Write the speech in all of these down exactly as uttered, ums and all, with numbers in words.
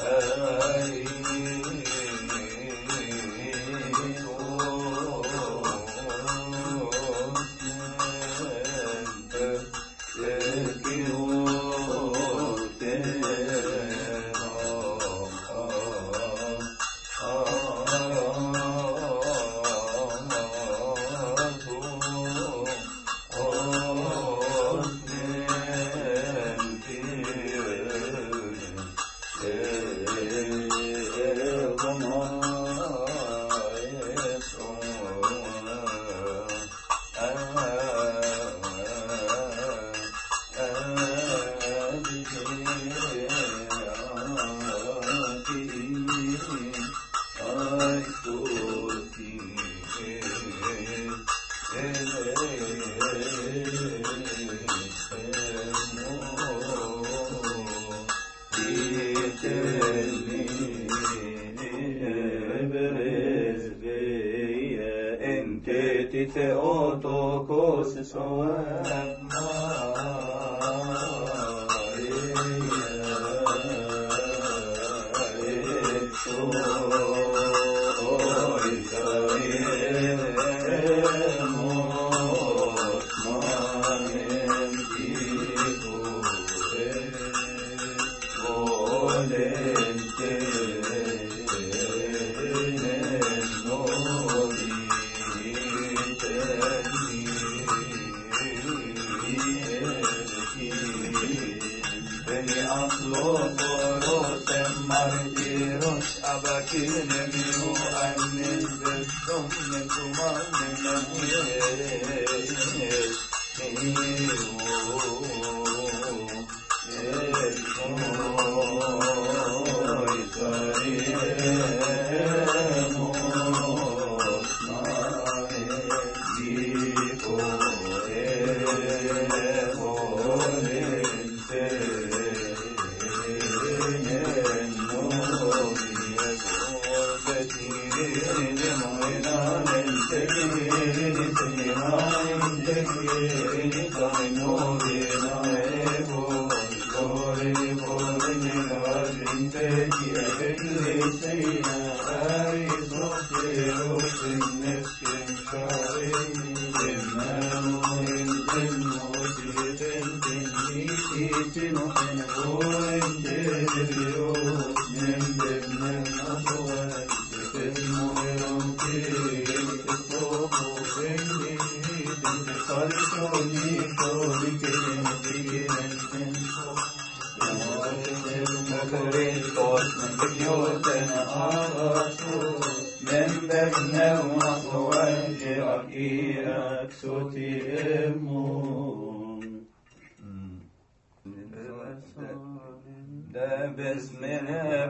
باسمنا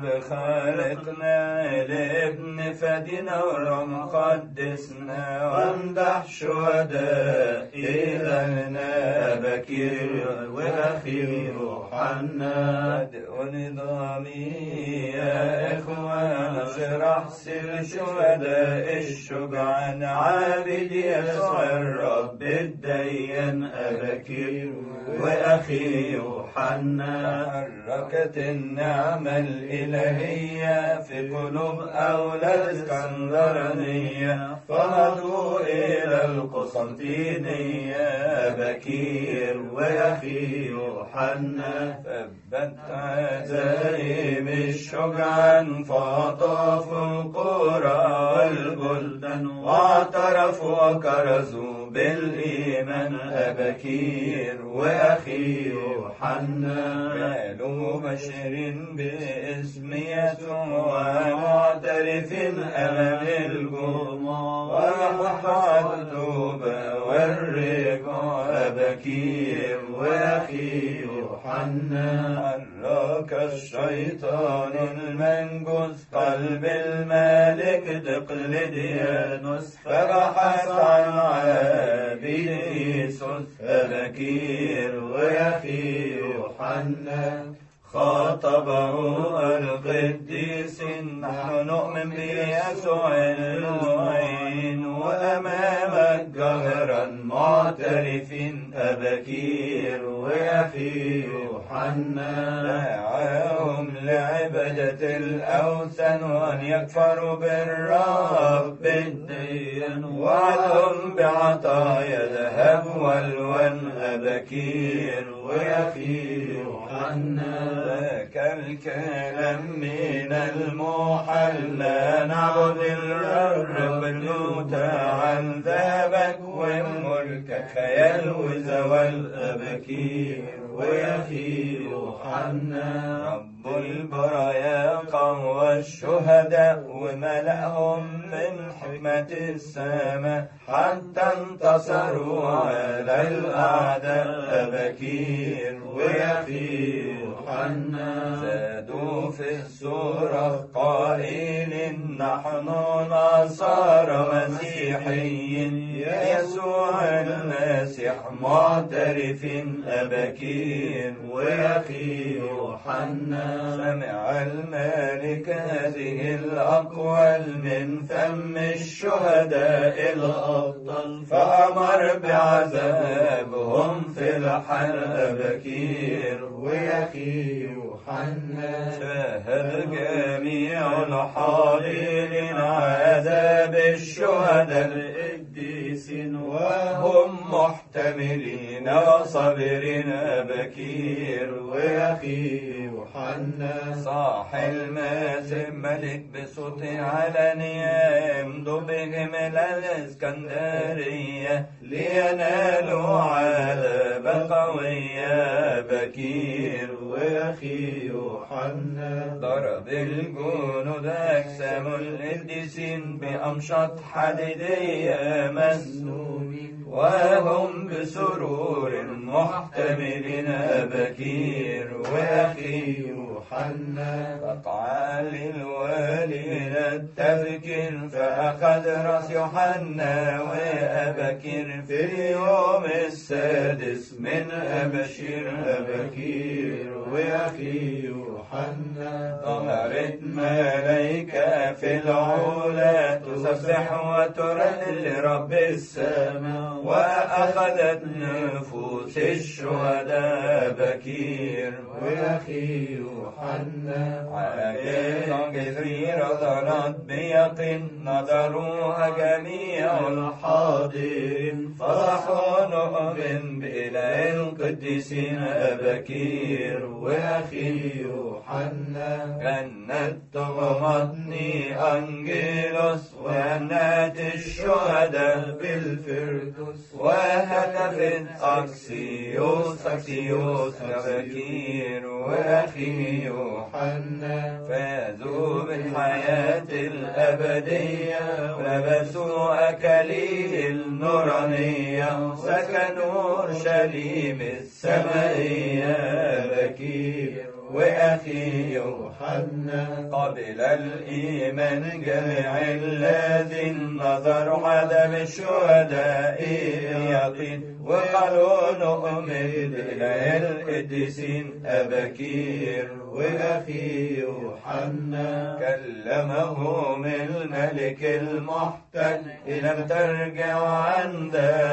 بخالقنا لابن فدينا ومقدسنا وامدح شهداء إلهنا بكير وأخي يوحنا ونظامي يا إخوان اشرح سر شهداء الشجعان عابد يسوع الرب الديان أبكير وأخي يوحنا حركت النعمة الإلهية في قلوب أولاد اسكندرانية فنظروا إلى القسطنطينية بكير وأخي يوحنا ثبت عزائم الشجعان فطافوا القرى والبلدان واعترفوا وكرزوا بالإيمان أبكير وأخي يوحنا قالوا بشرين باسم يسوع معترف أمام الجموع ومحى التوبة والرجوع بكير وأخي يوحنا حرك الشيطان المنجوس قلب الملك دقلديانوس فبحث عن عابد إيسوس بكير وأخي يوحنا خاطبه القديس نحن نؤمن بيسوع المعين وأمامك جهرا معترفين أبكير وأخي يوحنا دعاهم لعلم عبادة الأوثان وأن يكفروا بالرب الدين، وعدهم بعطايا ذهب والوان أباكير ويخي يوحنا. ذاك الكلام من المحل نعبد الرب المتعال، ذهبك وملكك خيال وزوال أباكير ويخي يوحنا. رب البرايا قوى الشهداء وملأهم من حكمة السماء، حتى انتصروا على الأعداء أباكير ويخي يوحنا. زادوا في السورة قائل نحن نصارى مسيحيين، يسوع المسيح معترف أباكير ويخي يوحنا. سمع الملك هذه الأقوال من فم الشهداء الأبطال، فأمر بعذابهم في الحل أباكير ويخي يوحنا. شاهد جميع الحاضرين عذاب الشهداء القديسين، وهم محتملين وصابرين أباكير ويخي يوحنا. صاح الماسم ملك بصوت علانية، يمضوا بهم إلى الإسكندرية لينالوا عذابا قويا أباكير ويخي يوحنا. ضرب الجنود أجسام القديسين بأمشاط حديدية مسنونين، وهم بسرور محتملين أباكير ويخي يوحنا. قطع للوالي التذكير، فأخذ رأس يوحنا وأباكير في اليوم السادس من أبشير أباكير ويخي يوحنا. ظهرت ملائكة في العلا تسبح وترنم لرب السماء، وأخذت نفوس الشهداء أباكير ويخي يوحنا. عاجل جزيرة ظلت بيقين، نظروها جميع الحاضرين، فرحوا نؤمن بإله القديسين أباكير ويخي يوحنا. غنت تغمضني أنجيلوس وهنات الشهداء بالفردوس، وهتفت أكسيوس أكسيوس أباكير ويخي يوحنا. فازوا بالحياة الأبدية ولبسوا أكاليل النورانية، سكنوا أورشليم السمائية أباكير ويخي يوحنا. قبل الإيمان جميع الذين نظروا عدم الشهداء يقين، وقالوا نؤمن بإله القديسين أباكير ويخي يوحنا. كلمهم الملك المحتل، إن لم ترجعوا عن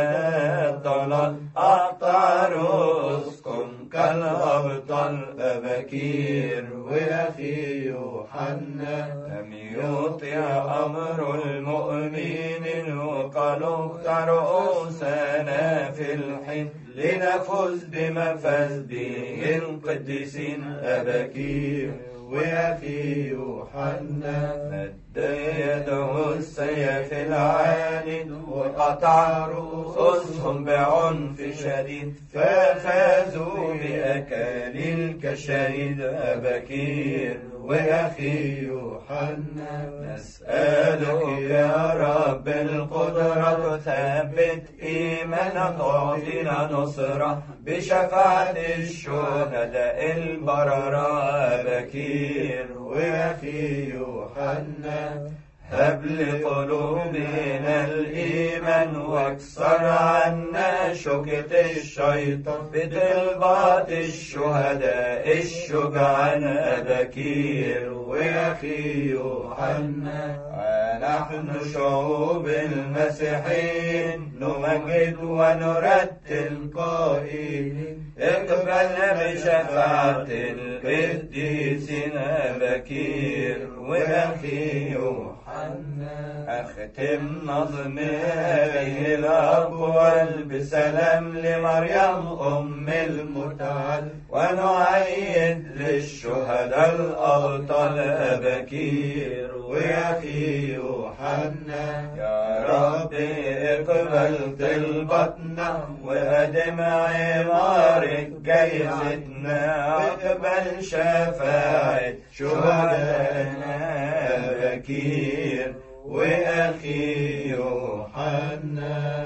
الضلال أقطع رؤوسكم كالأبطال أباكير ويخي يوحنا. لم يطع أمر المؤمنين، وقالوا اقطع رؤوسنا في الحين لنفوز بما فاز به القديسين أباكير ويخي يوحنا. مد يده السيف العاند، وقطع رؤوسهم بعنف شديد، ففازوا بأكاليل كالشهيد أباكير ويخي يوحنا. نسألك يا رب القدرة، ثبت إيماننا تعطينا نصرة بشفاعة الشهداء البررة أباكير ويخي يوحنا. هب لقلوبنا الإيمان واكسر عنا شوكة الشيطان بطلبات الشهداء الشجعان بكير وأخي يوحنا. ونحن شعوب المسيحيين نمجد ونرتل قائلين اقبلنا بشفاعة القديسين بكير وأخي يوحنا. أختم نظم هذه الأقوال بسلام لمريم أم المتعال ونعيد للشهداء الأبطال بكير وأخي يوحنا. يا رب اقبل طلبتنا وأدم عمارة جايزتنا واقبل شفاعة شهدائنا بكير وأخي يوحنا.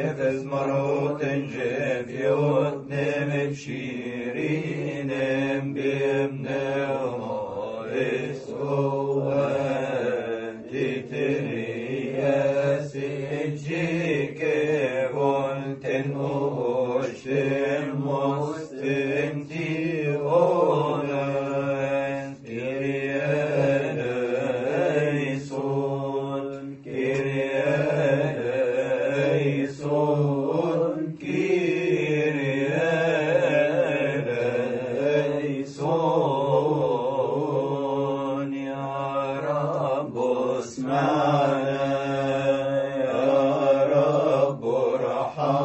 nefes maroten jefiot nemet shirinem bimneoris oen titerias ejike volten oshtem mostem tionen Kyrie eleison, Kyrie eleison, ya Rabbi اسمعنا يا رب ارحمنا